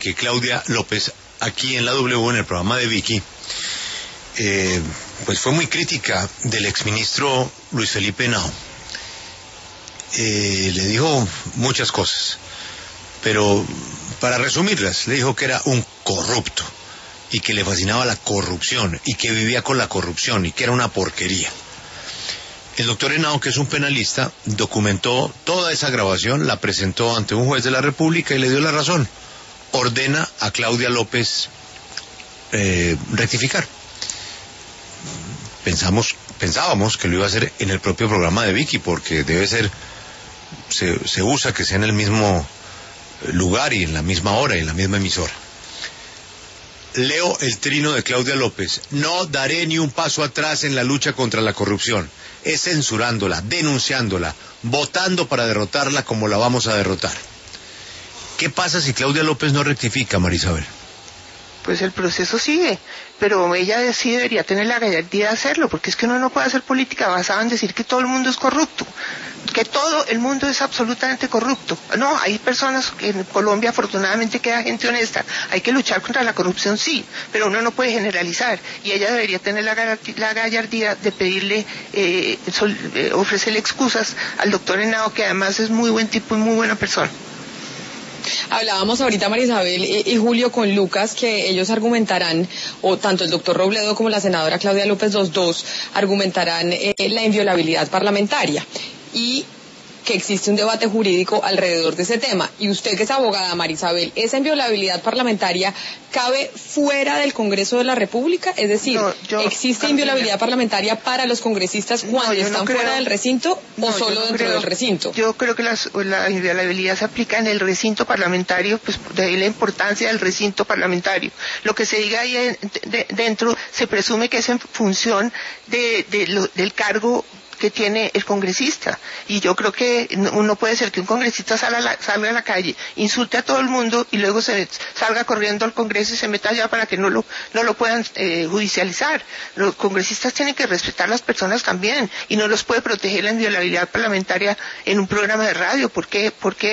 que Claudia López, aquí en la W, en el programa de Vicky, pues fue muy crítica del exministro Luis Felipe Henao. Le dijo muchas cosas, pero para resumirlas, le dijo que era un corrupto y que le fascinaba la corrupción y que vivía con la corrupción y que era una porquería. El doctor Henao, que es un penalista, documentó toda esa grabación, la presentó ante un juez de la República y le dio la razón. Ordena a Claudia López rectificar. Pensábamos que lo iba a hacer en el propio programa de Vicky, porque debe ser, se usa que sea en el mismo lugar y en la misma hora y en la misma emisora. Leo el trino de Claudia López: no daré ni un paso atrás en la lucha contra la corrupción. Es censurándola, denunciándola, votando para derrotarla como la vamos a derrotar. ¿Qué pasa si Claudia López no rectifica, María Isabel? Pues el proceso sigue, pero ella sí debería tener la gallardía de hacerlo, porque es que uno no puede hacer política basada en decir que todo el mundo es corrupto, que todo el mundo es absolutamente corrupto. No, hay personas que en Colombia afortunadamente queda gente honesta, hay que luchar contra la corrupción, sí, pero uno no puede generalizar, y ella debería tener la gallardía de pedirle, ofrecerle excusas al doctor Henao, que además es muy buen tipo y muy buena persona. Hablábamos ahorita, María Isabel y Julio, con Lucas, que ellos argumentarán, o tanto el doctor Robledo como la senadora Claudia López, los dos, argumentarán la inviolabilidad parlamentaria y que existe un debate jurídico alrededor de ese tema. Y usted, que es abogada, María Isabel, ¿esa inviolabilidad parlamentaria cabe fuera del Congreso de la República? Es decir, ¿existe inviolabilidad parlamentaria para los congresistas cuando están fuera del recinto o solo dentro del recinto? Yo creo que la inviolabilidad se aplica en el recinto parlamentario, pues de ahí la importancia del recinto parlamentario. Lo que se diga ahí dentro se presume que es en función del cargo que tiene el congresista, y yo creo que no puede ser que un congresista salga a la calle, insulte a todo el mundo y luego se salga corriendo al Congreso y se meta allá para que no lo puedan judicializar. Los congresistas tienen que respetar a las personas también, y no los puede proteger la inviolabilidad parlamentaria en un programa de radio. ¿Por qué?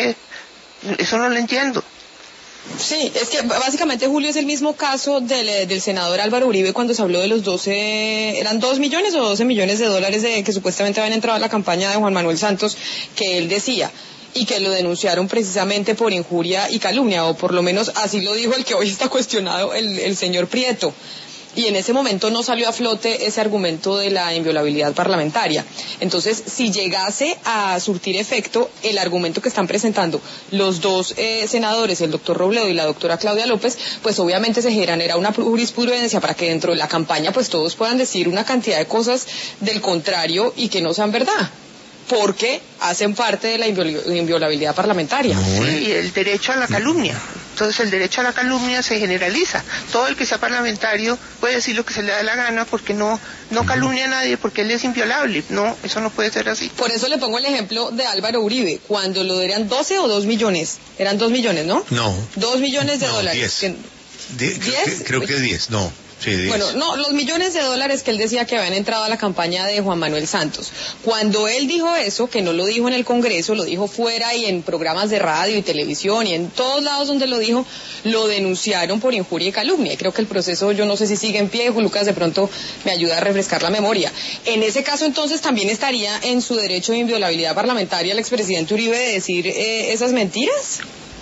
Eso no lo entiendo. Sí, es que básicamente, Julio, es el mismo caso del senador Álvaro Uribe, cuando se habló de los 12, ¿eran 2 millones o 12 millones de dólares que supuestamente habían entrado a la campaña de Juan Manuel Santos, que él decía, y que lo denunciaron precisamente por injuria y calumnia, o por lo menos así lo dijo el que hoy está cuestionado, el señor Prieto. Y en ese momento no salió a flote ese argumento de la inviolabilidad parlamentaria. Entonces, si llegase a surtir efecto el argumento que están presentando los dos senadores, el doctor Robledo y la doctora Claudia López, pues obviamente se generará una jurisprudencia para que dentro de la campaña pues todos puedan decir una cantidad de cosas del contrario y que no sean verdad, porque hacen parte de la inviolabilidad parlamentaria. Sí, y el derecho a la calumnia. Entonces el derecho a la calumnia se generaliza. Todo el que sea parlamentario puede decir lo que se le da la gana, porque no calumnia a nadie, porque él es inviolable. No, eso no puede ser así. Por eso le pongo el ejemplo de Álvaro Uribe, cuando lo eran 12 o 2 millones. Eran 2 millones, ¿no? No. 2 millones de dólares. 10. Creo que 10, no. Sí, bueno, no, los millones de dólares que él decía que habían entrado a la campaña de Juan Manuel Santos. Cuando él dijo eso, que no lo dijo en el Congreso, lo dijo fuera y en programas de radio y televisión y en todos lados donde lo dijo, lo denunciaron por injuria y calumnia. Y creo que el proceso, yo no sé si sigue en pie, Lucas de pronto me ayuda a refrescar la memoria. En ese caso, entonces, también estaría en su derecho de inviolabilidad parlamentaria el expresidente Uribe de decir esas mentiras.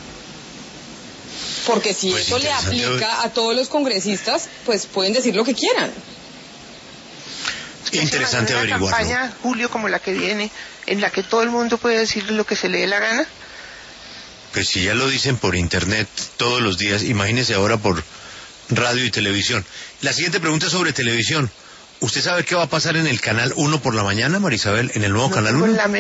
Porque si pues eso le aplica a todos los congresistas, pues pueden decir lo que quieran. Interesante averiguarlo. Una campaña, Julio, como la que viene, en la que todo el mundo puede decir lo que se le dé la gana. Pues si ya lo dicen por internet todos los días, imagínese ahora por radio y televisión. La siguiente pregunta es sobre televisión. ¿Usted sabe qué va a pasar en el Canal 1 por la mañana, María Isabel? ¿En el nuevo Canal 1? No tengo